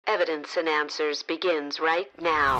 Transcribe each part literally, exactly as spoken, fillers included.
Evidence and Answers begins right now.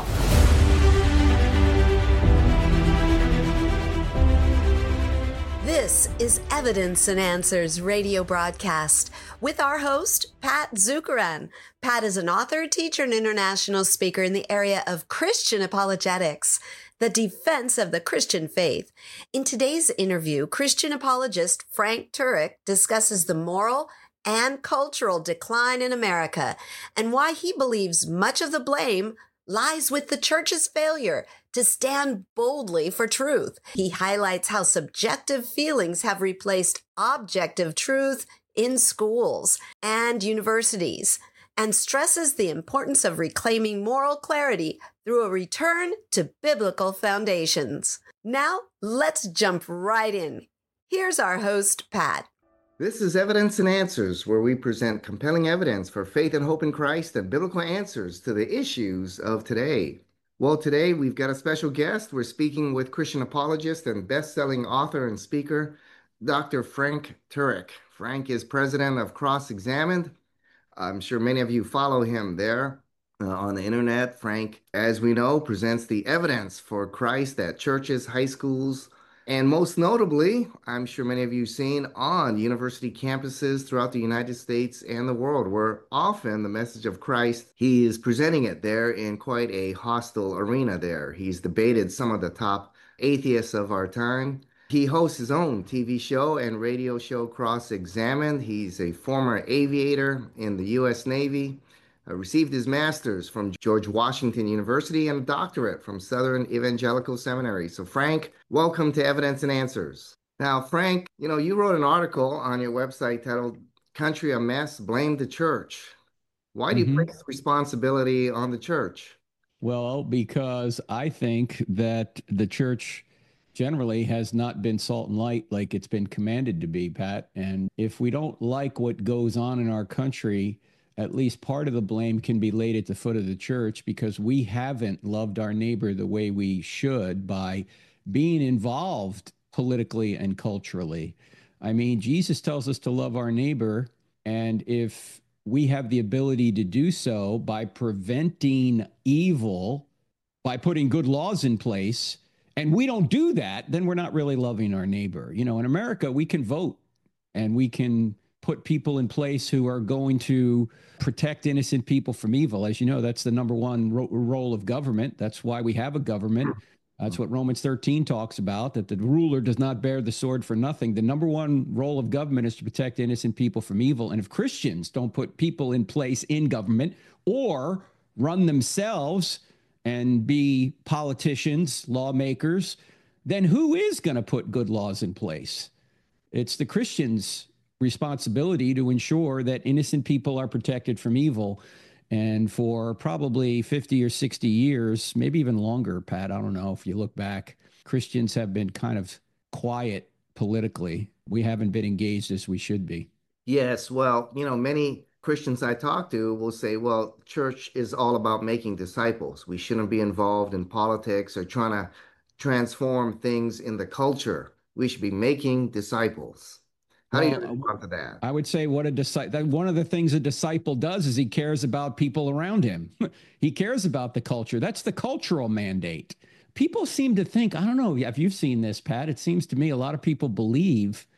This is Evidence and Answers radio broadcast with our host, Pat Zukeran. Pat is an author, teacher, and international speaker in the area of Christian apologetics, the defense of the Christian faith. In today's interview, Christian apologist Frank Turek discusses the moral and cultural decline in America and why he believes much of the blame lies with the church's failure to stand boldly for truth. He highlights how subjective feelings have replaced objective truth in schools and universities, and stresses the importance of reclaiming moral clarity through a return to biblical foundations. Now, let's jump right in. Here's our host, Pat. This is Evidence and Answers, where we present compelling evidence for faith and hope in Christ and biblical answers to the issues of today. Well, today we've got a special guest. We're speaking with Christian apologist and best-selling author and speaker, Doctor Frank Turek. Frank is president of Cross Examined. I'm sure many of you follow him there uh, on the internet. Frank, as we know, presents the evidence for Christ at churches, high schools, and most notably, I'm sure many of you have seen on university campuses throughout the United States and the world, where often the message of Christ, he is presenting it there in quite a hostile arena there. He's debated some of the top atheists of our time. He hosts his own T V show and radio show, Cross Examined. He's a former aviator in the U S Navy. Uh, received his master's from George Washington University and a doctorate from Southern Evangelical Seminary. So Frank, welcome to Evidence and Answers. Now, Frank, you know, you wrote an article on your website titled, Country a Mess, Blame the Church. Why do mm-hmm. you place responsibility on the church? Well, because I think that the church generally has not been salt and light like it's been commanded to be, Pat. And if we don't like what goes on in our country, at least part of the blame can be laid at the foot of the church because we haven't loved our neighbor the way we should by being involved politically and culturally. I mean, Jesus tells us to love our neighbor, and if we have the ability to do so by preventing evil, by putting good laws in place, and we don't do that, then we're not really loving our neighbor. You know, in America, we can vote and we can put people in place who are going to protect innocent people from evil. As you know, that's the number one ro- role of government. That's why we have a government. That's what Romans thirteen talks about, that the ruler does not bear the sword for nothing. The number one role of government is to protect innocent people from evil. And if Christians don't put people in place in government or run themselves and be politicians, lawmakers, then who is going to put good laws in place? It's the Christians' responsibility to ensure that innocent people are protected from evil. And for probably fifty or sixty years, maybe even longer, Pat, I don't know, if you look back, Christians have been kind of quiet politically. We haven't been engaged as we should be. Yes, well, you know, many Christians I talk to will say, well, church is all about making disciples. We shouldn't be involved in politics or trying to transform things in the culture. We should be making disciples. How well, do you respond to that? I would say what a disciple, one of the things a disciple does is he cares about people around him. He cares about the culture. That's the cultural mandate. People seem to think, I don't know if you've seen this, Pat, it seems to me a lot of people believe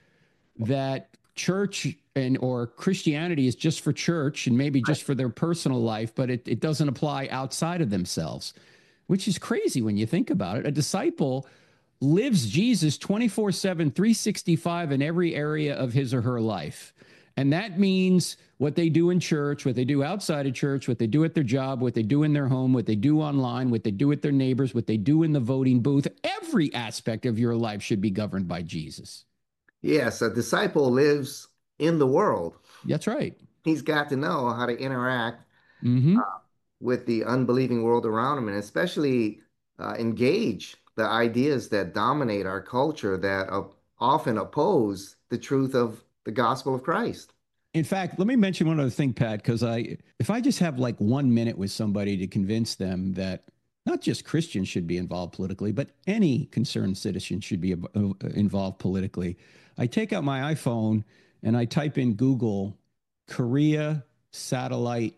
that church and or Christianity is just for church and maybe just for their personal life, but it, it doesn't apply outside of themselves, which is crazy when you think about it. A disciple lives Jesus twenty-four seven, three sixty-five in every area of his or her life. And that means what they do in church, what they do outside of church, what they do at their job, what they do in their home, what they do online, what they do with their neighbors, what they do in the voting booth. Every aspect of your life should be governed by Jesus. Yes, a disciple lives in the world. That's right. He's got to know how to interact mm-hmm. uh, with the unbelieving world around him, and especially uh, engage the ideas that dominate our culture that uh, often oppose the truth of the gospel of Christ. In fact, let me mention one other thing, Pat, because I, if I just have like one minute with somebody to convince them that not just Christians should be involved politically, but any concerned citizen should be uh, involved politically, I take out my iPhone and I type in Google Korea satellite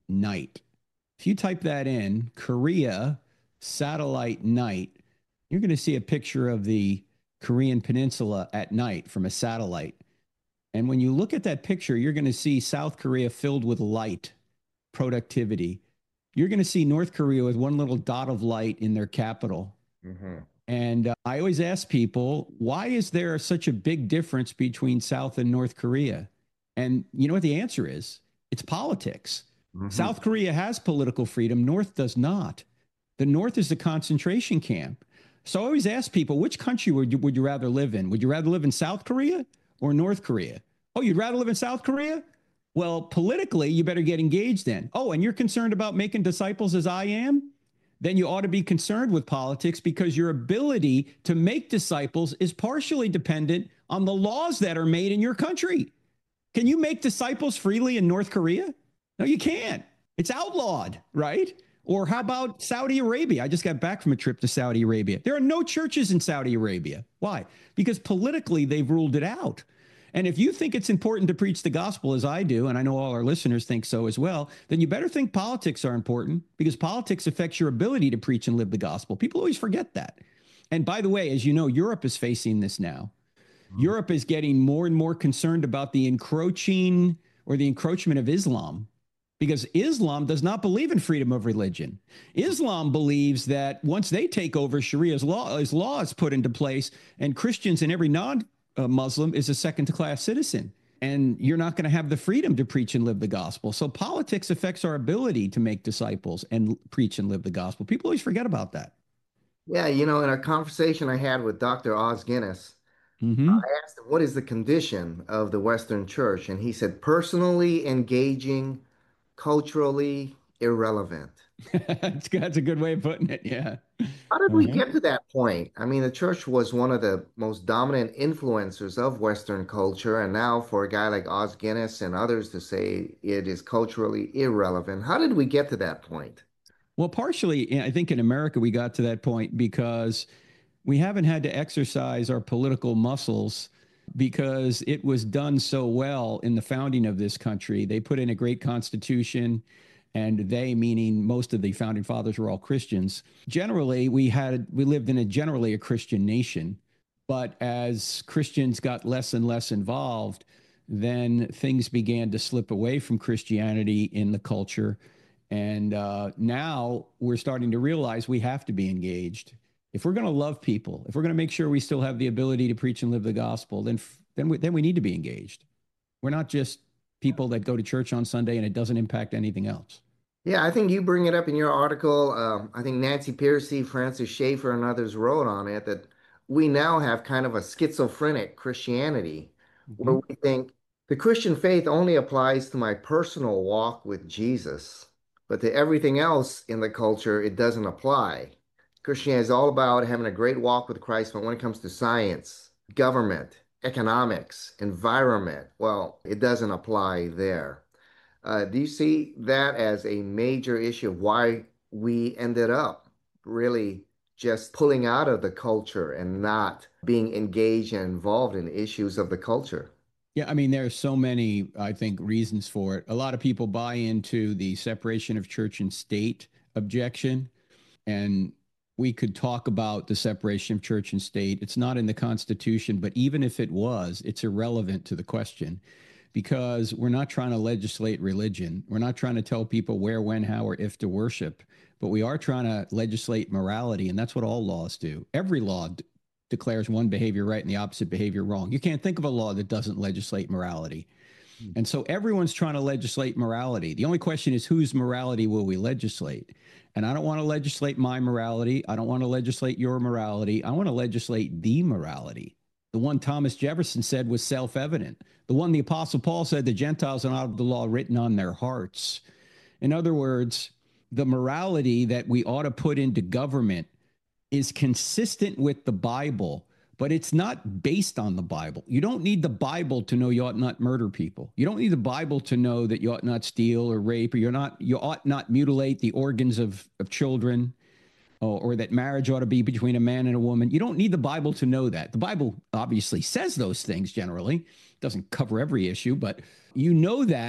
night. If you type that in, Korea satellite night, you're going to see a picture of the Korean peninsula at night from a satellite. And when you look at that picture, you're going to see South Korea filled with light, productivity. You're going to see North Korea with one little dot of light in their capital. Mm-hmm. And uh, I always ask people, why is there such a big difference between South and North Korea? And you know what the answer is? It's politics. Mm-hmm. South Korea has political freedom. North does not. The North is a concentration camp. So I always ask people, which country would you, would you rather live in? Would you rather live in South Korea or North Korea? Oh, you'd rather live in South Korea? Well, politically, you better get engaged then. Oh, and you're concerned about making disciples as I am? Then you ought to be concerned with politics, because your ability to make disciples is partially dependent on the laws that are made in your country. Can you make disciples freely in North Korea? No, you can't. It's outlawed, right? Or how about Saudi Arabia? I just got back from a trip to Saudi Arabia. There are no churches in Saudi Arabia. Why? Because politically they've ruled it out. And if you think it's important to preach the gospel, as I do, and I know all our listeners think so as well, then you better think politics are important, because politics affects your ability to preach and live the gospel. People always forget that. And by the way, as you know, Europe is facing this now. Mm-hmm. Europe is getting more and more concerned about the encroaching or the encroachment of Islam, because Islam does not believe in freedom of religion. Islam believes that once they take over, Sharia's law, as law is put into place, and Christians and every non-Muslim is a second-class citizen. And you're not going to have the freedom to preach and live the gospel. So politics affects our ability to make disciples and preach and live the gospel. People always forget about that. Yeah, you know, in a conversation I had with Doctor Os Guinness, mm-hmm. I asked him, what is the condition of the Western church? And he said, personally engaging, culturally irrelevant. that's, that's a good way of putting it. Yeah. How did we mm-hmm. get to that point? I mean, the church was one of the most dominant influencers of Western culture. And now for a guy like Os Guinness and others to say it is culturally irrelevant, how did we get to that point? Well, partially, I think in America, we got to that point because we haven't had to exercise our political muscles, because it was done so well in the founding of this country. They put in a great constitution, and they, meaning most of the founding fathers, were all Christians. Generally, we had we lived in a generally a Christian nation, but as Christians got less and less involved, then things began to slip away from Christianity in the culture. And uh, now we're starting to realize we have to be engaged. If we're going to love people, if we're going to make sure we still have the ability to preach and live the gospel, then then we, then we need to be engaged. We're not just people that go to church on Sunday and it doesn't impact anything else. Yeah, I think you bring it up in your article. Um, I think Nancy Pearcey, Francis Schaeffer, and others wrote on it that we now have kind of a schizophrenic Christianity, mm-hmm. where we think the Christian faith only applies to my personal walk with Jesus, but to everything else in the culture, it doesn't apply. Christianity is all about having a great walk with Christ, but when it comes to science, government, economics, environment, well, it doesn't apply there. Uh, do you see that as a major issue of why we ended up really just pulling out of the culture and not being engaged and involved in issues of the culture? Yeah, I mean, there are so many, I think, reasons for it. A lot of people buy into the separation of church and state objection, and we could talk about the separation of church and state. It's not in the Constitution, but even if it was, it's irrelevant to the question, because we're not trying to legislate religion. We're not trying to tell people where, when, how, or if to worship, but we are trying to legislate morality, and that's what all laws do. Every law d- declares one behavior right and the opposite behavior wrong. You can't think of a law that doesn't legislate morality. And so everyone's trying to legislate morality. The only question is, whose morality will we legislate? And I don't want to legislate my morality. I don't want to legislate your morality. I want to legislate the morality. The one Thomas Jefferson said was self-evident. The one the Apostle Paul said, the Gentiles are not of the law written on their hearts. In other words, the morality that we ought to put into government is consistent with the Bible, but it's not based on the Bible. You don't need the Bible to know you ought not murder people. You don't need the Bible to know that you ought not steal or rape, or you're not, you ought not mutilate the organs of, of children, or, or that marriage ought to be between a man and a woman. You don't need the Bible to know that. The Bible obviously says those things generally. It doesn't cover every issue, but you know that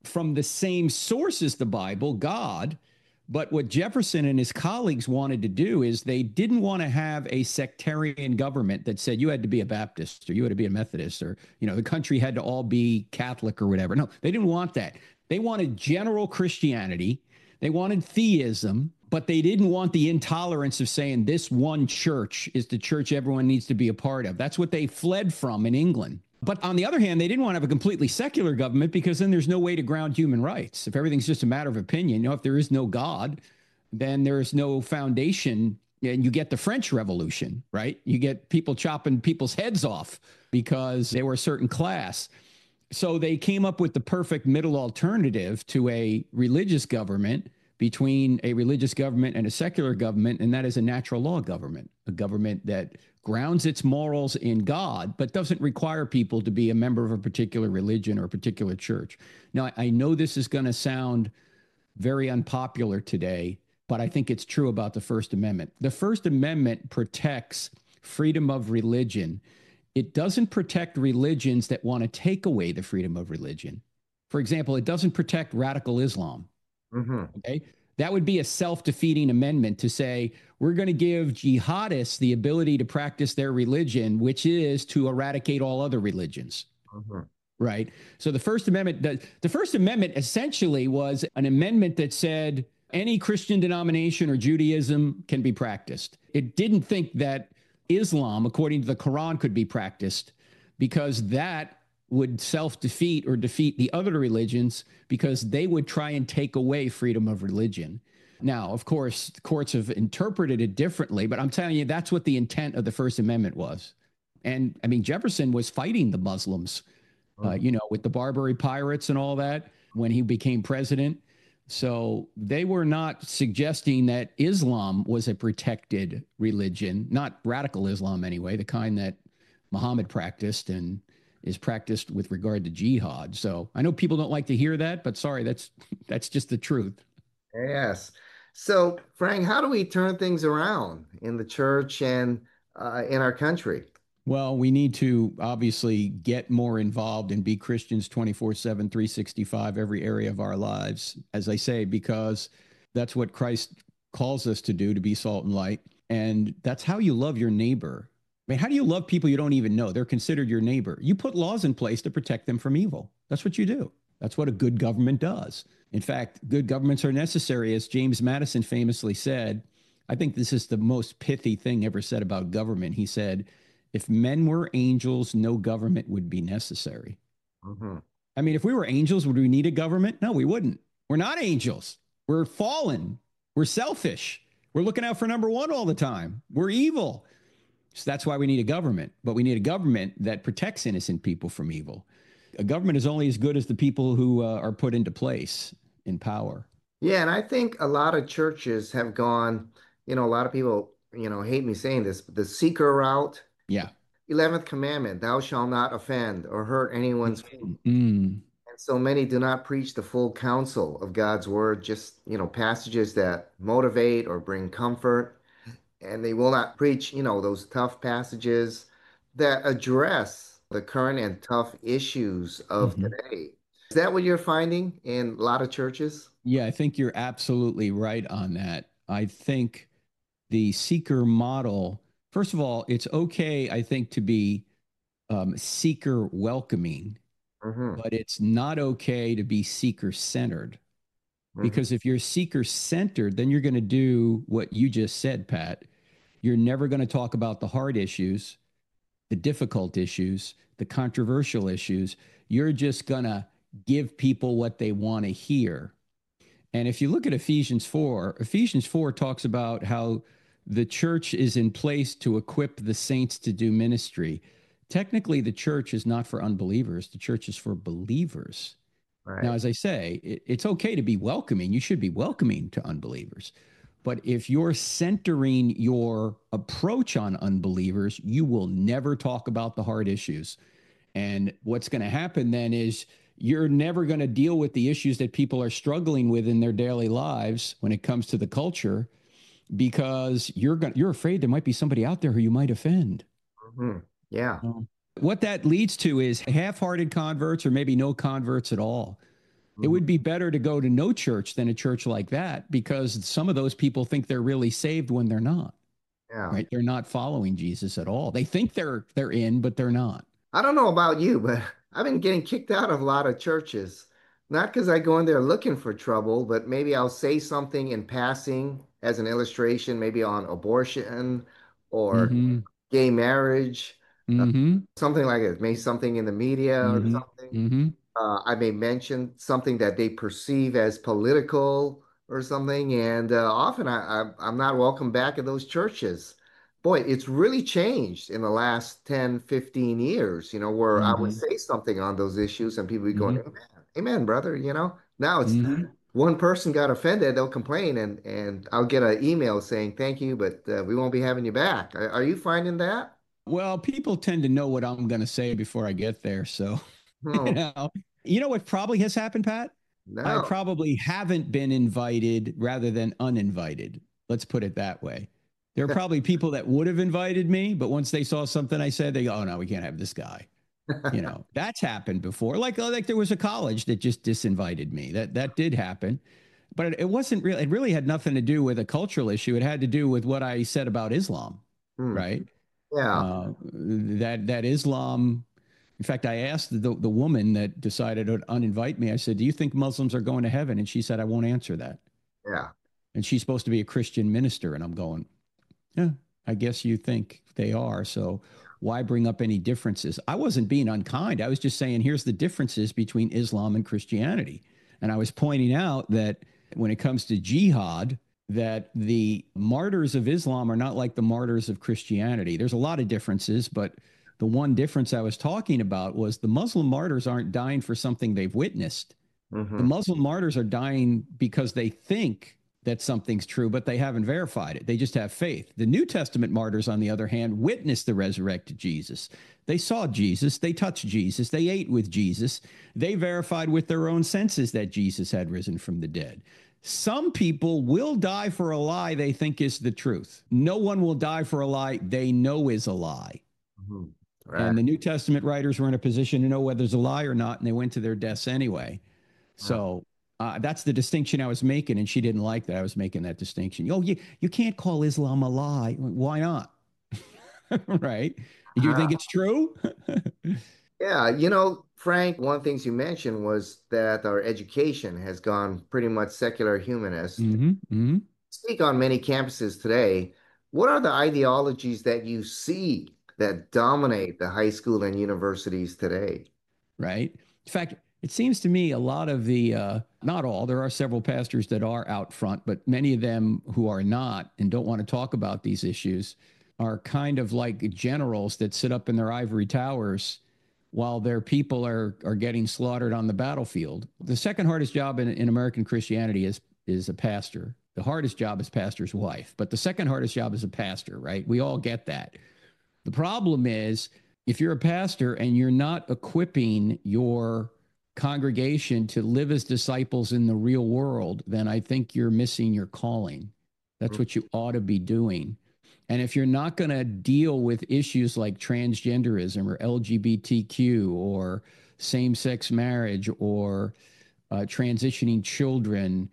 from the same source as the Bible, God. But what Jefferson and his colleagues wanted to do is they didn't want to have a sectarian government that said you had to be a Baptist or you had to be a Methodist or, you know, the country had to all be Catholic or whatever. No, they didn't want that. They wanted general Christianity. They wanted theism, but they didn't want the intolerance of saying this one church is the church everyone needs to be a part of. That's what they fled from in England. But on the other hand, they didn't want to have a completely secular government because then there's no way to ground human rights. If everything's just a matter of opinion, you know, if there is no God, then there is no foundation. And you get the French Revolution, right? You get people chopping people's heads off because they were a certain class. So they came up with the perfect middle alternative to a religious government, between a religious government and a secular government, and that is a natural law government, a government that grounds its morals in God, but doesn't require people to be a member of a particular religion or a particular church. Now, I know this is going to sound very unpopular today, but I think it's true about the First Amendment. The First Amendment protects freedom of religion. It doesn't protect religions that want to take away the freedom of religion. For example, it doesn't protect radical Islam. Mm-hmm. Okay. That would be a self-defeating amendment to say, we're going to give jihadists the ability to practice their religion, which is to eradicate all other religions. Mm-hmm. Right. So the First Amendment, the, the First Amendment essentially was an amendment that said any Christian denomination or Judaism can be practiced. It didn't think that Islam, according to the Quran, could be practiced because that would self-defeat or defeat the other religions because they would try and take away freedom of religion. Now, of course, the courts have interpreted it differently, but I'm telling you, that's what the intent of the First Amendment was. And I mean, Jefferson was fighting the Muslims, uh, you know, with the Barbary pirates and all that when he became president. So they were not suggesting that Islam was a protected religion, not radical Islam anyway, the kind that Muhammad practiced and is practiced with regard to jihad. So I know people don't like to hear that, but sorry, that's that's just the truth. Yes. So, Frank, how do we turn things around in the church and uh, in our country? Well, we need to obviously get more involved and be Christians twenty-four seven, three sixty-five, every area of our lives, as I say, because that's what Christ calls us to do, to be salt and light. And that's how you love your neighbor. I mean, how do you love people you don't even know? They're considered your neighbor. You put laws in place to protect them from evil. That's what you do. That's what a good government does. In fact, good governments are necessary. As James Madison famously said, I think this is the most pithy thing ever said about government. He said, if men were angels, no government would be necessary. Mm-hmm. I mean, if we were angels, would we need a government? No, we wouldn't. We're not angels. We're fallen. We're selfish. We're looking out for number one all the time. We're evil. So that's why we need a government. But we need a government that protects innocent people from evil. A government is only as good as the people who uh, are put into place in power. Yeah, and I think a lot of churches have gone, you know, a lot of people, you know, hate me saying this, but the seeker route. Yeah. eleventh commandment, thou shalt not offend or hurt anyone's feelings. Mm. And so many do not preach the full counsel of God's word, just, you know, passages that motivate or bring comfort. And they will not preach, you know, those tough passages that address the current and tough issues of mm-hmm. today. Is that what you're finding in a lot of churches? Yeah, I think you're absolutely right on that. I think the seeker model, first of all, it's okay, I think, to be um, seeker welcoming, mm-hmm. but it's not okay to be seeker centered. Because if you're seeker-centered, then you're going to do what you just said, Pat. You're never going to talk about the hard issues, the difficult issues, the controversial issues. You're just going to give people what they want to hear. And if you look at Ephesians four, Ephesians four talks about how the church is in place to equip the saints to do ministry. Technically, the church is not for unbelievers. The church is for believers. Right. Now, as I say, it, it's okay to be welcoming. You should be welcoming to unbelievers. But if you're centering your approach on unbelievers, you will never talk about the hard issues. And what's going to happen then is you're never going to deal with the issues that people are struggling with in their daily lives when it comes to the culture, because you're going you're afraid there might be somebody out there who you might offend. Mm-hmm. Yeah. Um, What that leads to is half-hearted converts or maybe no converts at all. It Mhm. would be better to go to no church than a church like that because some of those people think they're really saved when they're not, Yeah. right? They're not following Jesus at all. They think they're they're in, but they're not. I don't know about you, but I've been getting kicked out of a lot of churches. Not because I go in there looking for trouble, but maybe I'll say something in passing as an illustration, maybe on abortion or Mm-hmm. gay marriage, Mm-hmm. something like it. Maybe something in the media or Mm-hmm. something. Mm-hmm. Uh, I may mention something that they perceive as political or something, and uh, often I, I, I'm not welcome back at those churches. Boy, it's really changed in the last ten, fifteen years, you know, where I would Mm-hmm. say something on those issues and people would be going, Mm-hmm. Amen, amen, brother, you know. Now it's Mm-hmm. one person got offended, they'll complain, and and I'll get an email saying thank you, but uh, we won't be having you back. Are, are you finding that? Well, people tend to know what I'm going to say before I get there, so you No, know. You know what probably has happened, Pat? I no. probably haven't been invited rather than uninvited. Let's put it that way. There are probably people that would have invited me, but once they saw something I said, they go, "Oh no, we can't have this guy." You know, that's happened before. Like, oh, like there was a college that just disinvited me. That that did happen, but it, it wasn't really. It really had nothing to do with a cultural issue. It had to do with what I said about Islam, Hmm. right? Yeah, Uh, that that Islam. In fact, I asked the the woman that decided to uninvite me. I said, "Do you think Muslims are going to heaven?" And she said, "I won't answer that." yeah. And she's supposed to be a Christian minister, and I'm going, "Yeah, I guess you think they are. So why bring up any differences?" I wasn't being unkind. I was just saying, here's the differences between Islam and Christianity. And I was pointing out that when it comes to jihad, that the martyrs of Islam are not like the martyrs of Christianity. There's a lot of differences, but the one difference I was talking about was the Muslim martyrs aren't dying for something they've witnessed. The Hmm. Muslim martyrs are dying because they think that something's true, but they haven't verified it. They just have faith. The New Testament martyrs, on the other hand, witnessed the resurrected Jesus. They saw Jesus, they touched Jesus, they ate with Jesus, they verified with their own senses that Jesus had risen from the dead. Some people will die for a lie they think is the truth. No one will die for a lie they know is a lie. Hmm. Right. And the New Testament writers were in a position to know whether it's a lie or not, and they went to their deaths anyway. Yeah. So uh, that's the distinction I was making, and she didn't like that I was making that distinction. Oh, you you can't call Islam a lie. Why not? Right? Do you think Uh, it's true? yeah, you know, Frank, one of the things you mentioned was that our education has gone pretty much secular humanist. Mm-hmm, mm-hmm. Speak on many campuses today. What are the ideologies that you see that dominate the high school and universities today? Right. In fact, it seems to me a lot of the, uh, not all, there are several pastors that are out front, but many of them who are not and don't want to talk about these issues are kind of like generals that sit up in their ivory towers while their people are are getting slaughtered on the battlefield. The second hardest job in, in American Christianity is is a pastor. The hardest job is pastor's wife, but the second hardest job is a pastor, right? We all get that. The problem is if you're a pastor and you're not equipping your congregation to live as disciples in the real world, then I think you're missing your calling. That's what you ought to be doing. And if you're not going to deal with issues like transgenderism or L G B T Q or same sex marriage or uh, transitioning children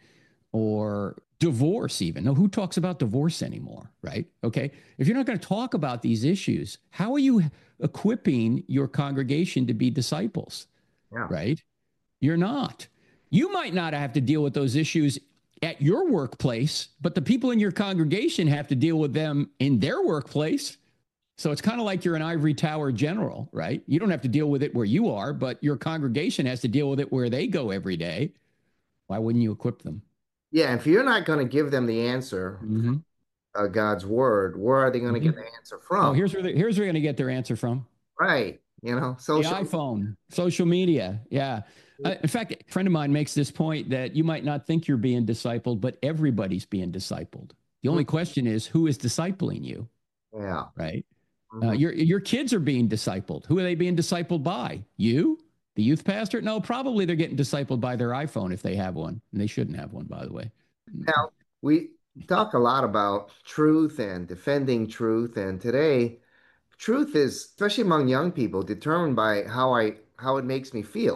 or divorce, even. No, who talks about divorce anymore, right? Okay. If you're not going to talk about these issues, how are you equipping your congregation to be disciples, Yeah. right? You're not. You might not have to deal with those issues at your workplace, but the people in your congregation have to deal with them in their workplace. So it's kind of like you're an ivory tower general, right? You don't have to deal with it where you are, but your congregation has to deal with it where they go every day. Why wouldn't you equip them? Yeah, if you're not going to give them the answer, Mm-hmm. uh, God's word, where are they going to Mm-hmm. get the answer Oh, from? here's where they, here's where you're going to get their answer from. Right. You know, The social. iPhone, social media. Yeah. Uh, in fact, a friend of mine makes this point that you might not think you're being discipled, but everybody's being discipled. The only question is who is discipling you, Yeah. right? Uh, Mhm. your your kids are being discipled. Who are they being discipled by? You, the youth pastor? No, probably they're getting discipled by their iPhone if they have one, and they shouldn't have one, by the way. Now, we talk a lot about truth and defending truth, and today, truth is, especially among young people, determined by how I how it makes me feel.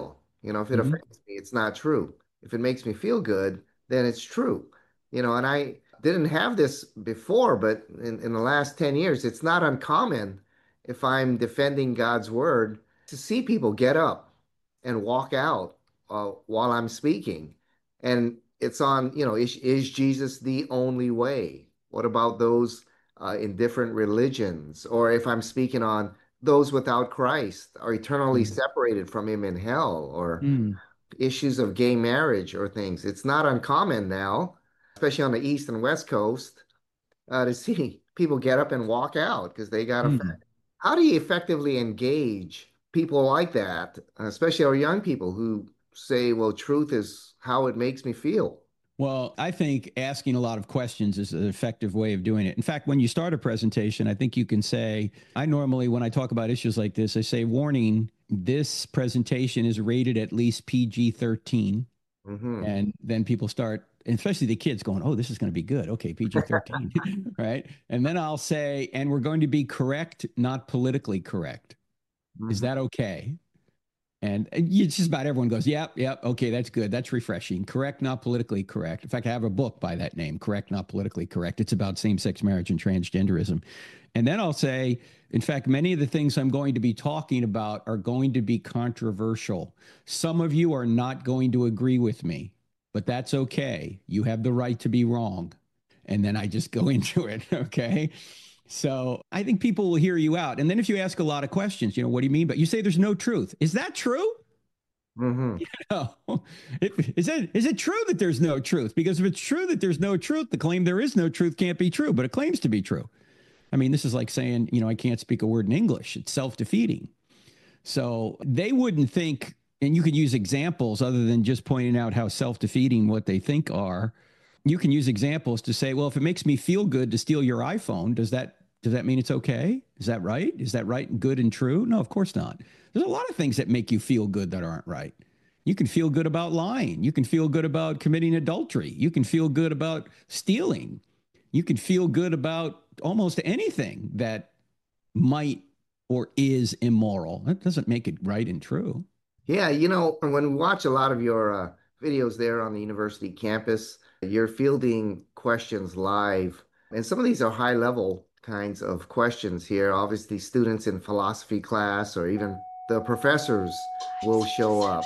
You know, if it Mm-hmm. affects me, it's not true. If it makes me feel good, then it's true. You know, and I didn't have this before, but in, in the last ten years, it's not uncommon if I'm defending God's word to see people get up and walk out uh, while I'm speaking. And it's on, you know, is, is Jesus the only way? What about those uh, in different religions? Or if I'm speaking on those without Christ are eternally Mm. separated from him in hell, or Mm. issues of gay marriage or things. It's not uncommon now, especially on the East and West Coast, uh, to see people get up and walk out because they got offended. Mm. How do you effectively engage people like that, especially our young people who say, well, truth is how it makes me feel? Well, I think asking a lot of questions is an effective way of doing it. In fact, when you start a presentation, I think you can say, I normally, when I talk about issues like this, I say, warning, this presentation is rated at least P G thirteen. Mm-hmm. And then people start, especially the kids, going, oh, this is going to be good. Okay, P G thirteen, right? And then I'll say, and we're going to be correct, not politically correct. Mm-hmm. Is that okay? And it's just about everyone goes, yep, yep, okay, that's good. That's refreshing. Correct, not politically correct. In fact, I have a book by that name, Correct, Not Politically Correct. It's about same-sex marriage and transgenderism. And then I'll say, in fact, many of the things I'm going to be talking about are going to be controversial. Some of you are not going to agree with me, but that's okay. You have the right to be wrong. And then I just go into it, okay? So I think people will hear you out. And then if you ask a lot of questions, you know, what do you mean? But you say there's no truth. Is that true? Mm-hmm. You know, is it, is it true that there's no truth? Because if it's true that there's no truth, the claim there is no truth can't be true, but it claims to be true. I mean, this is like saying, you know, I can't speak a word in English. It's self-defeating. So they wouldn't think, and you could use examples other than just pointing out how self-defeating what they think are. You can use examples to say, well, if it makes me feel good to steal your iPhone, does that does that mean it's okay? Is that right? Is that right and good and true? No, of course not. There's a lot of things that make you feel good that aren't right. You can feel good about lying. You can feel good about committing adultery. You can feel good about stealing. You can feel good about almost anything that might or is immoral. That doesn't make it right and true. Yeah, you know, when we watch a lot of your uh, videos there on the university campus, you're fielding questions live. And some of these are high level kinds of questions here. Obviously, students in philosophy class or even the professors will show up.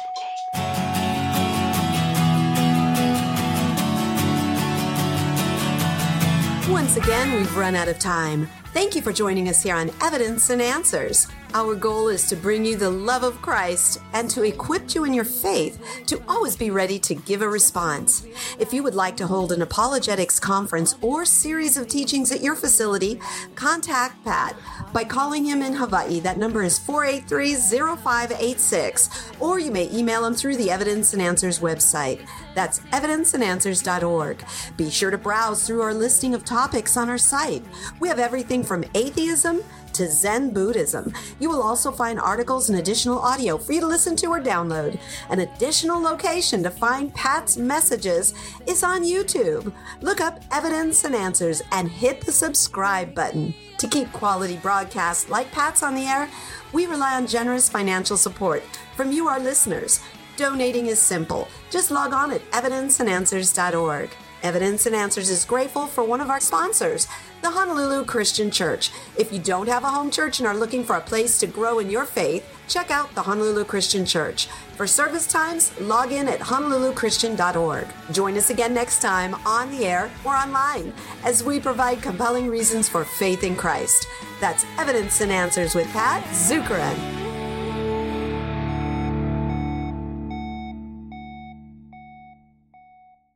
Once again, we've run out of time. Thank you for joining us here on Evidence and Answers. Our goal is to bring you the love of Christ and to equip you in your faith to always be ready to give a response. If you would like to hold an apologetics conference or series of teachings at your facility, contact Pat by calling him in Hawaii. That number is four eight three, zero five eight six, or you may email him through the Evidence and Answers website. That's evidence and answers dot org. Be sure to browse through our listing of topics on our site. We have everything from atheism to Zen Buddhism. You will also find articles and additional audio for you to listen to or download. An additional location to find Pat's messages is on YouTube. Look up Evidence and Answers and hit the subscribe button. To keep quality broadcasts like Pat's on the air, we rely on generous financial support from you, our listeners. Donating is simple. Just log on at evidence and answers dot org. Evidence and Answers is grateful for one of our sponsors, the Honolulu Christian Church. If you don't have a home church and are looking for a place to grow in your faith, check out the Honolulu Christian Church. For service times, log in at honolulu christian dot org. Join us again next time on the air or online as we provide compelling reasons for faith in Christ. That's Evidence and Answers with Pat Zukeran.